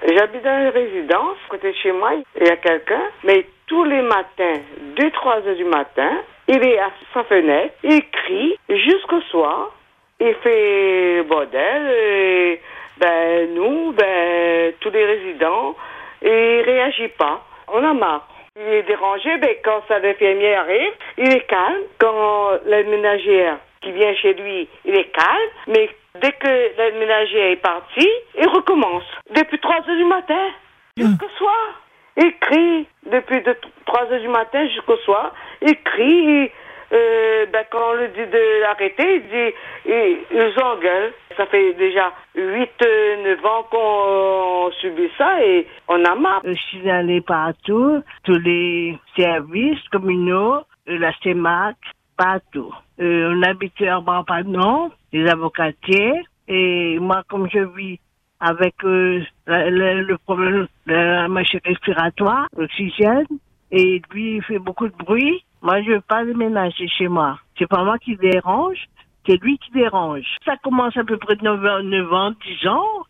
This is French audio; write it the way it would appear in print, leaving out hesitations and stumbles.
J'habite dans une résidence, à côté de chez moi, il y a quelqu'un, mais tous les matins, 2-3 heures du matin, il est à sa fenêtre, il crie jusqu'au soir, il fait bordel, et nous, tous les résidents, et il réagit pas. On a marre. Il est dérangé, quand sa infirmière arrive, il est calme. Quand l'aide ménagère qui vient chez lui, il est calme, mais dès que l'aide ménagère est partie, il recommence. Depuis 3 heures du matin jusqu'au soir. Il crie depuis 3 heures du matin jusqu'au soir. Il crie. Quand on lui dit de l'arrêter, ils engueulent. Ça fait déjà 8-9 ans qu'on subit ça et on a marre. Je suis allée partout, tous les services communaux, la CEMAC, partout. On habite à Brampano, les avocatiers, et moi, comme je vis avec le problème de la machine respiratoire, l'oxygène, et lui, il fait beaucoup de bruit. Moi, je veux pas déménager chez moi. C'est pas moi qui dérange, c'est lui qui dérange. Ça commence à peu près de 9 ans, 10 ans.